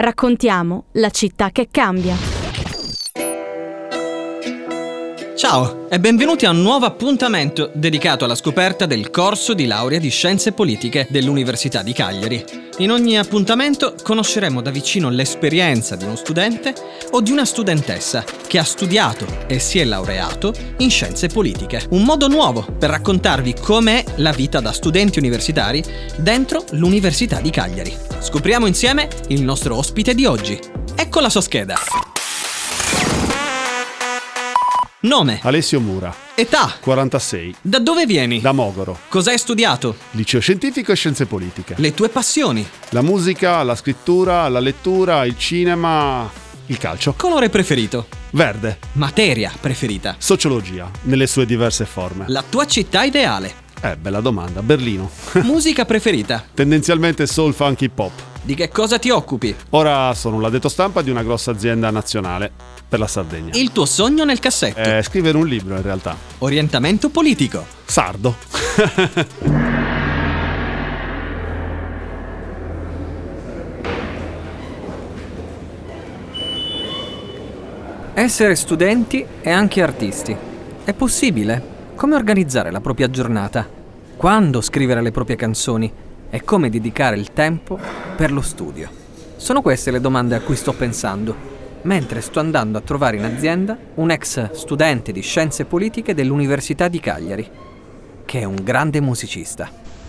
Raccontiamo la città che cambia. Ciao e benvenuti a un nuovo appuntamento dedicato alla scoperta del corso di laurea di Scienze Politiche dell'Università di Cagliari. In ogni appuntamento conosceremo da vicino l'esperienza di uno studente o di una studentessa che ha studiato e si è laureato in Scienze Politiche. Un modo nuovo per raccontarvi com'è la vita da studenti universitari dentro l'Università di Cagliari. Scopriamo insieme il nostro ospite di oggi. Ecco la sua scheda. Nome: Alessio Mura. Età: 46. Da dove vieni? Da Mogoro. Cosa hai studiato? Liceo scientifico e scienze politiche. Le tue passioni? La musica, la scrittura, la lettura, il cinema, il calcio. Colore preferito? Verde. Materia preferita? Sociologia, nelle sue diverse forme. La tua città ideale? Bella domanda. Berlino. Musica preferita? Tendenzialmente soul, funk, hip hop. Di che cosa ti occupi? Ora sono l'addetto stampa di una grossa azienda nazionale per la Sardegna. Il tuo sogno nel cassetto? Scrivere un libro in realtà. Orientamento politico? Sardo. Essere studenti e anche artisti. È possibile? Come organizzare la propria giornata? Quando scrivere le proprie canzoni? E come dedicare il tempo per lo studio? Sono queste le domande a cui sto pensando, mentre sto andando a trovare in azienda un ex studente di Scienze Politiche dell'Università di Cagliari, che è un grande musicista.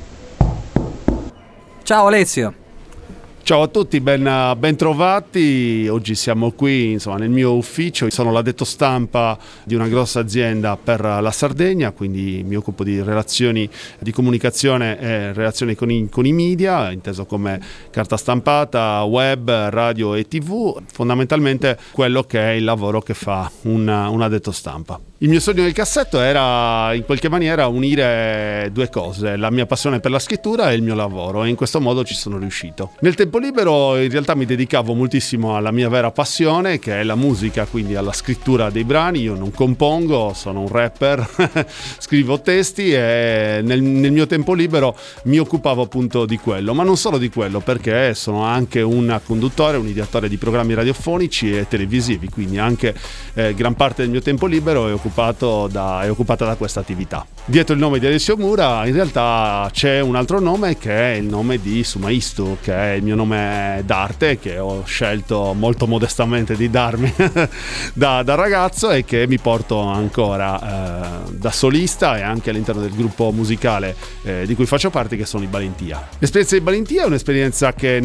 Ciao Alessio! Ciao a tutti, ben trovati. Oggi siamo qui, nel mio ufficio. Sono l'addetto stampa di una grossa azienda per la Sardegna, quindi mi occupo di relazioni di comunicazione e relazioni con i media, inteso come carta stampata, web, radio e TV, fondamentalmente quello che è il lavoro che fa un addetto stampa. Il mio sogno nel cassetto era in qualche maniera unire due cose, la mia passione per la scrittura e il mio lavoro, e in questo modo ci sono riuscito. Nel tempo libero in realtà mi dedicavo moltissimo alla mia vera passione, che è la musica, quindi alla scrittura dei brani. Io non compongo, sono un rapper, scrivo testi e nel mio tempo libero mi occupavo appunto di quello, ma non solo di quello, perché sono anche un conduttore, un ideatore di programmi radiofonici e televisivi, quindi anche gran parte del mio tempo libero è occupata da questa attività. Dietro il nome di Alessio Mura in realtà c'è un altro nome, che è il nome di Sumaistu, che è il mio nome d'arte, che ho scelto molto modestamente di darmi da ragazzo e che mi porto ancora da solista e anche all'interno del gruppo musicale di cui faccio parte, che sono i Balentia. L'esperienza di Balentia è un'esperienza che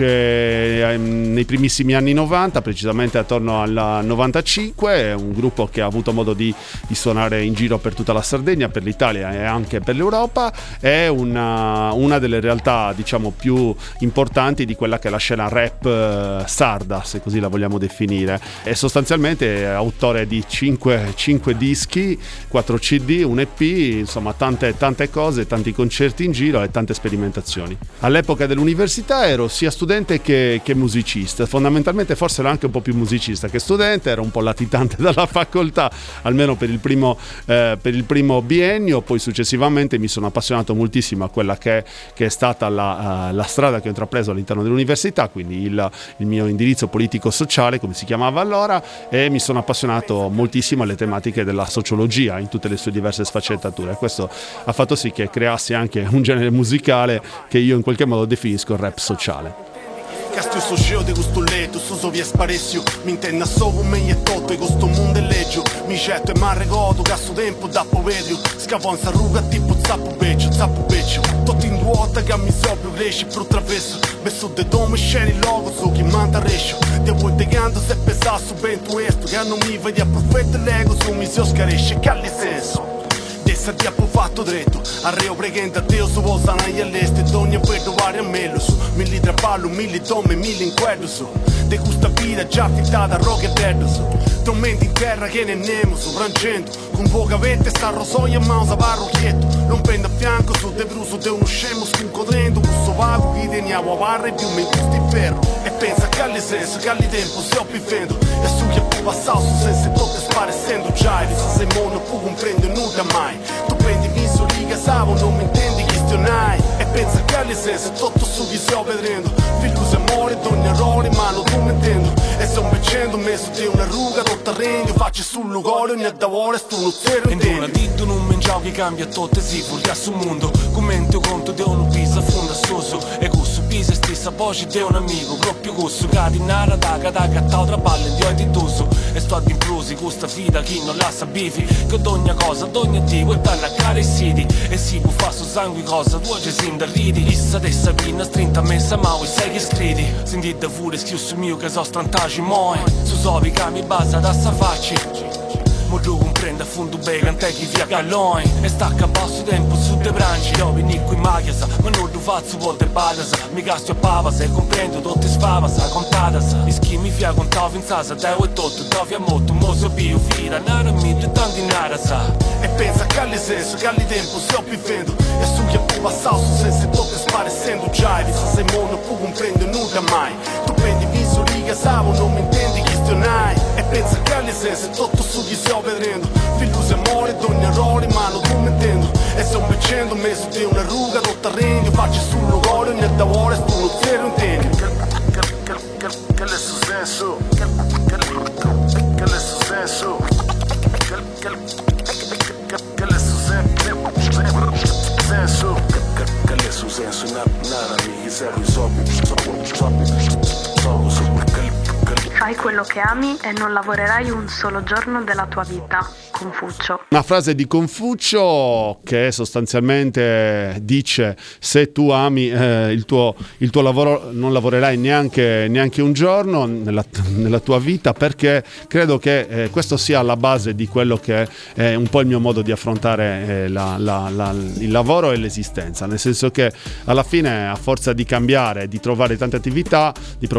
nasce nei primissimi anni 90, precisamente attorno al 95. È un gruppo che ha avuto modo di suonare in giro per tutta la Sardegna, per l'Italia e anche per l'Europa. È una delle realtà, diciamo, più importanti di quella che è la scena rap sarda, se così la vogliamo definire. È sostanzialmente autore di 5 dischi, 4 CD, un EP, insomma tante cose, tanti concerti in giro e tante sperimentazioni. All'epoca dell'università ero sia studente che musicista, fondamentalmente forse ero anche un po' più musicista che studente, ero un po' latitante dalla facoltà, almeno per il primo biennio. Poi successivamente mi sono appassionato moltissimo a quella che è stata la strada che ho intrapreso all'interno dell'università, quindi il mio indirizzo politico-sociale, come si chiamava allora, e mi sono appassionato moltissimo alle tematiche della sociologia in tutte le sue diverse sfaccettature. Questo ha fatto sì che creassi anche un genere musicale che io in qualche modo definisco il rap sociale. Castro socio de questo letto, so vi è sparecchio. Mi intenda solo me e tutto, e questo mondo è leggio. Mi certo e m'arregoto, che a sto tempo da poverio. Scavo in sarruga tipo zappo beccio. Tutto in duota che mi sobrio cresce pro traverso. Messo de dome sceri logo, so chi manda rescio. Te vuoi degando se pesasso ben tu esto. Che non mi vedi a profeta l'ego, su mi si oscaresce, che ha senso. Dessa ti ha fatto dritto, arreo pregente a Dio su volsana agli all'est. E ogni vedo varia mello su, milli trapallo, milli tome, milli inquedro su. De questa vita già affittata a rock e dead su. Tormenti in terra che ne nemo su, frangendo. Con poca vette sta rosoia e mausa parrocchietto. Non prendo a fianco su, de bruso de uno scemo scuncodrendo. Questo vago chi teniamo a barra e più mi gusti ferro. E pensa che alle senso, che alle tempo si oppifendo. E su che può passare su senza tutto sparecendo già. E se sei mono può comprendere nulla mai. Tu prendi viso riga savo, non mi intendi questionai. E pensa che alle senso tutto su chi si vedendo. Figlio se muore, ogni errore, ma lo intendo. E sto invecendo messo di una ruga tutta regno, faccio sul luogo ogni davvero sto un zero in una dito non mangiavo che cambia tutto si voglio sul mondo commento conto di un pisa fonda soso e questo pisa stessa voce di un amico proprio questo cadinara da cattao tra palle di oditoso e sto ad implosi questa vita chi non la sa bifi che ogni cosa ad ogni tipo e tanna cara i siti e si può fare su sangue cosa tu ci si ridi issa te sapina strinta messa ma vuoi sai che scrivi sentite pure schiusso mio che so strantaci moi su sovi che mi basa da sta faccia mo tu comprende a fondo bene cant'è chi via galloni e stacca a basso tempo su de branci io veni qui magliasa ma non lo faccio volte balasa mi castio a pava se comprendo tutte sfava sa contata sa i schimi via contavo in sasa devo e tutto dovi a molto mo so bio fira nara mi tu tanti nara sa e pensa che alle senso che alle tempo sto vivendo e su che può passare su senza tutto sparecendo già e se mondo può comprendere nulla mai tu prendi viso riga savo non mi intendi questionai e pensa che alle senso tutto su chi sto vedendo figlioso amore d'ogni errore ma non tu mi intendo e sto invecendo messo di una ruga tutta regno faccio sul luogo ogni davvero sto uno zero intendo che è il successo che è il successo che è il successo nada mi serve Fai quello che ami e non lavorerai un solo giorno della tua vita. Confucio. Una frase di Confucio che sostanzialmente dice: se tu ami il tuo lavoro non lavorerai neanche un giorno nella tua vita, perché credo che questo sia alla base di quello che è un po' il mio modo di affrontare il lavoro e l'esistenza, nel senso che alla fine, a forza di cambiare, di provare tante attività,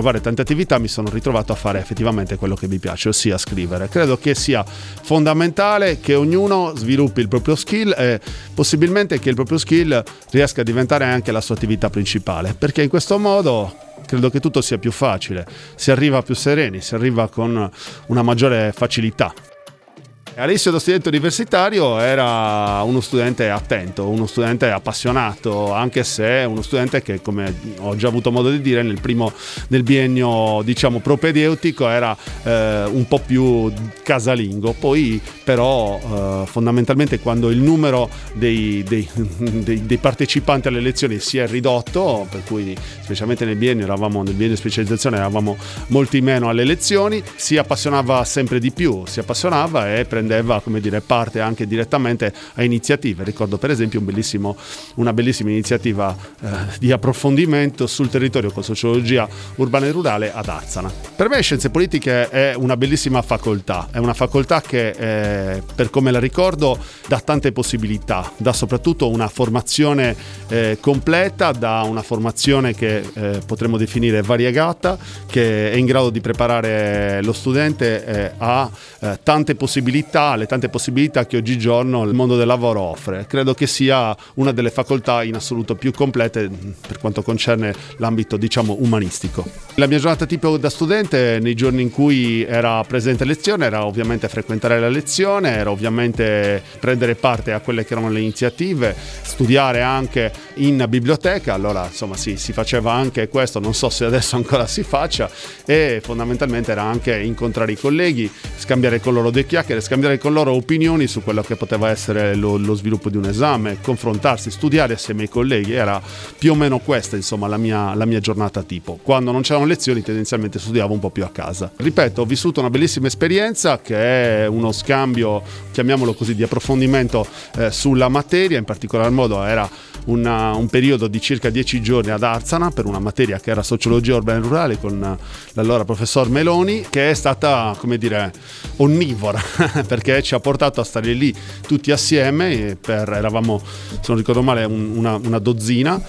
mi sono ritrovato a fare effettivamente quello che mi piace, ossia scrivere. Credo che sia fondamentale che ognuno sviluppi il proprio skill e possibilmente che il proprio skill riesca a diventare anche la sua attività principale, perché in questo modo credo che tutto sia più facile, si arriva più sereni, si arriva con una maggiore facilità. Alessio, da studente universitario, era uno studente attento, uno studente appassionato, anche se uno studente che, come ho già avuto modo di dire, nel biennio diciamo propedeutico era un po' più casalingo. Poi però fondamentalmente quando il numero dei partecipanti alle lezioni si è ridotto, per cui specialmente nel biennio specializzazione eravamo molti meno alle lezioni, si appassionava sempre di più, e prendeva parte anche direttamente a iniziative. Ricordo per esempio una bellissima iniziativa di approfondimento sul territorio con sociologia urbana e rurale ad Arzana. Per me scienze politiche è una bellissima facoltà, è una facoltà che per come la ricordo dà tante possibilità, dà soprattutto una formazione completa, dà una formazione che potremmo definire variegata, che è in grado di preparare lo studente a tante possibilità, le tante possibilità che oggigiorno il mondo del lavoro offre. Credo che sia una delle facoltà in assoluto più complete per quanto concerne l'ambito diciamo umanistico. La mia giornata tipo da studente, nei giorni in cui era presente a lezione, era ovviamente frequentare la lezione, era ovviamente prendere parte a quelle che erano le iniziative, studiare anche in biblioteca. Allora insomma si faceva anche questo, non so se adesso ancora si faccia, e fondamentalmente era anche incontrare i colleghi, scambiare con loro due chiacchiere, scambiare con loro opinioni su quello che poteva essere lo sviluppo di un esame, confrontarsi, studiare assieme ai colleghi. Era più o meno questa insomma la mia giornata tipo. Quando non c'erano lezioni tendenzialmente studiavo un po' più a casa. Ripeto, ho vissuto una bellissima esperienza che è uno scambio, chiamiamolo così, di approfondimento sulla materia. In particolar modo era un periodo di circa 10 giorni ad Arzana per una materia che era sociologia urbana e rurale con l'allora professor Meloni, che è stata, come dire, onnivora perché ci ha portato a stare lì tutti assieme eravamo, se non ricordo male, una dozzina,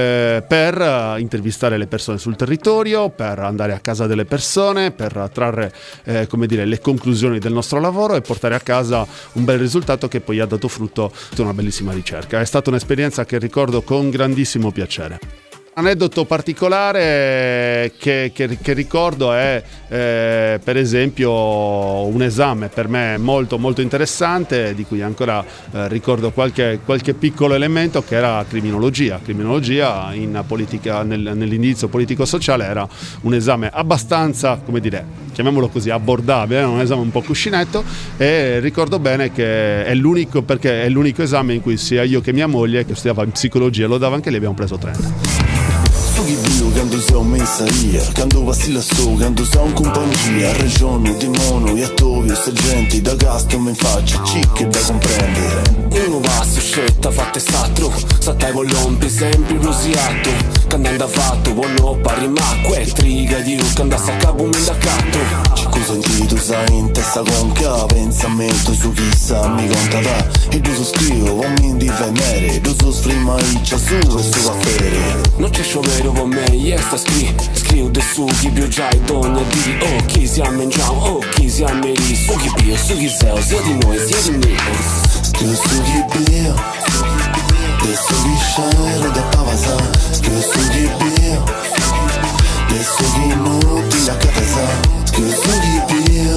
per intervistare le persone sul territorio, per andare a casa delle persone, per trarre le conclusioni del nostro lavoro e portare a casa un bel risultato che poi ha dato frutto di una bellissima ricerca. È stata un'esperienza che ricordo con grandissimo piacere. Aneddoto particolare che ricordo è per esempio un esame per me molto molto interessante, di cui ancora ricordo qualche piccolo elemento, che era criminologia in politica, nell'indirizzo politico-sociale. Era un esame abbastanza, come dire, chiamiamolo così, abbordabile, un esame un po' cuscinetto, e ricordo bene che è l'unico esame in cui sia io che mia moglie, che studiava in psicologia, lo dava anche lei, abbiamo preso 30. Che viu quando sei un messaria, quando vacilla su, quando sei in compagnia, regione di mono e a tovio, se gente da gasto mi faccia cicche da comprendere. Uno va su scelta fatte statro, sattai voglompi sempre rosiato, cantando fatto, buono pari ma que triga di un candasse a cabo mi da catto. Ci cosa tu sai in testa con che pensamento su chissà mi conta da, e tu scrivo, o mi indifendere, tu su sfrima iccia su e su affere. Non c'è sciovero con me, sta scrivo de su chi più già e donna di oh chi siamo in già, oh chi siamo in lì, su chi più, su chi sei, sia di noi, sia di me. Che su chi più, che su chi scende da pavasa, che su chi più, che su chi nuti la catasa, che su chi più,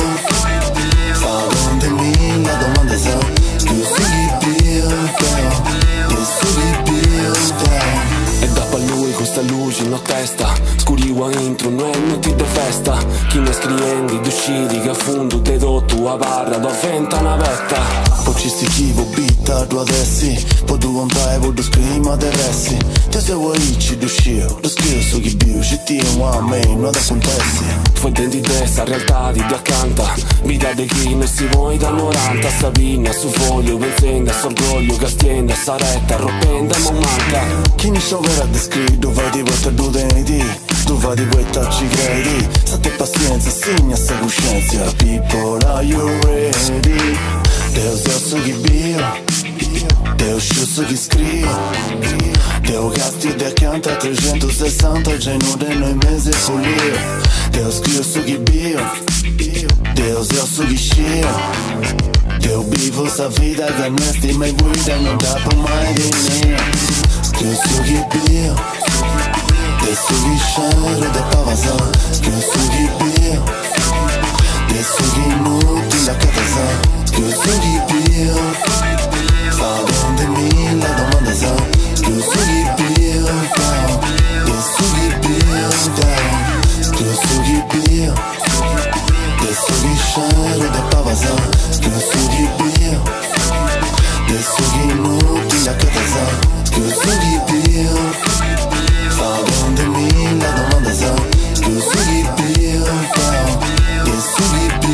fa 20.000 domande sa, che su chi più, che su chi più, e dopo a lui questa luce in testa, scuriwa intro, non ti de festa, chi ne scriendi, d'usciti che a fondo te do tua barra, do venta una vetta. Poi ci sti chivo bitta tu adessi, poi tu contai poi tu scrima de ressi, te se vuoi ci d'uscire, lo scrivo su chi più, ci ti a me, non da contesti. Poi denti testa, realtà di accanto, vita di chi non si vuoi da 90, Sabina su foglio, benzenda, sorgoglio, castienda, saretta, roppenda, ma manca. Chi mi sciovera de scritto, vai di vuelta tu denti, tu vai di vuelta ci credi, state pazienza, segna sta coscienza, people are you ready? Deo su chi bio, Deo su chi scrive, Deo casti de canta 360 già in uno noi mesi pulire, Deo scrive su chi bio, Deo su chi scia, Deo vivo sa vita che non sti mai guida, non dopo mai di me, Deo su chi bio, Deo su chi scende da pavasa, Deo su chi bio, Deo su chi nuti la catasa. Che su chi più, fa 20.000 domande sa, che su chi più, che su chi più, che su chi più, che su chi scende da pavasa, che su chi più, che su chi nuti la catasa, che su chi più, fa 20.000 domande sa, che su chi più, che su chi più.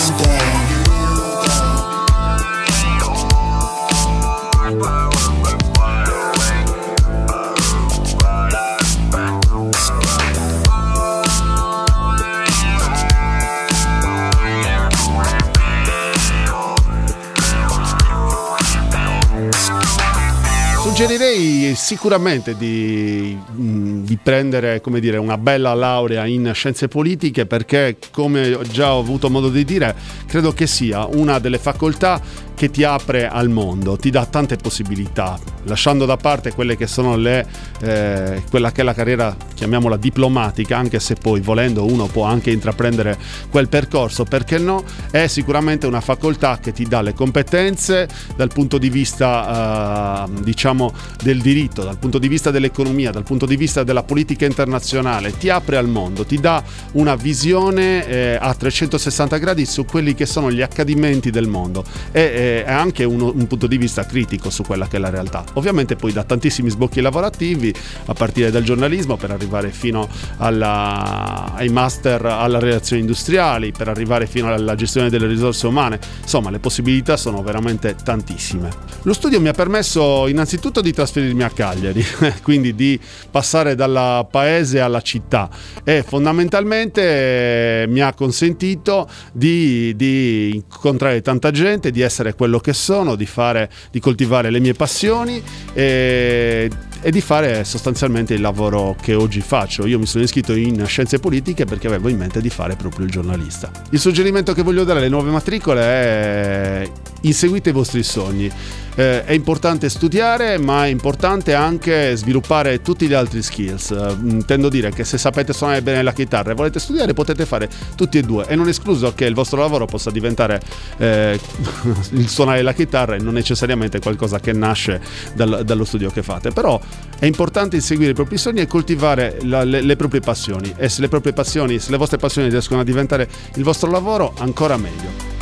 Suggerirei sicuramente di prendere, come dire, una bella laurea in scienze politiche, perché, come già ho avuto modo di dire, credo che sia una delle facoltà che ti apre al mondo, ti dà tante possibilità, lasciando da parte quelle che sono quella che è la carriera, chiamiamola diplomatica, anche se poi volendo uno può anche intraprendere quel percorso, perché no? È sicuramente una facoltà che ti dà le competenze dal punto di vista diciamo del diritto, dal punto di vista dell'economia, dal punto di vista della politica internazionale, ti apre al mondo, ti dà una visione a 360 gradi su quelli che sono gli accadimenti del mondo, e anche un punto di vista critico su quella che è la realtà. Ovviamente poi da tantissimi sbocchi lavorativi, a partire dal giornalismo per arrivare fino ai master alla relazioni industriali, per arrivare fino alla gestione delle risorse umane. Insomma, le possibilità sono veramente tantissime. Lo studio mi ha permesso innanzitutto di trasferirmi a Cagliari, quindi di passare dal paese alla città, e fondamentalmente mi ha consentito di incontrare tanta gente, di essere quello che sono, di coltivare le mie passioni e di fare sostanzialmente il lavoro che oggi faccio. Io mi sono iscritto in scienze politiche perché avevo in mente di fare proprio il giornalista. Il suggerimento che voglio dare alle nuove matricole è: inseguite i vostri sogni. è importante studiare, ma è importante anche sviluppare tutti gli altri skills. Intendo dire che se sapete suonare bene la chitarra e volete studiare, potete fare tutti e due, e non escluso che il vostro lavoro possa diventare il suonare la chitarra e non necessariamente qualcosa che nasce dallo studio che fate. Però è importante inseguire i propri sogni e coltivare le proprie passioni, e se le vostre passioni riescono a diventare il vostro lavoro, ancora meglio.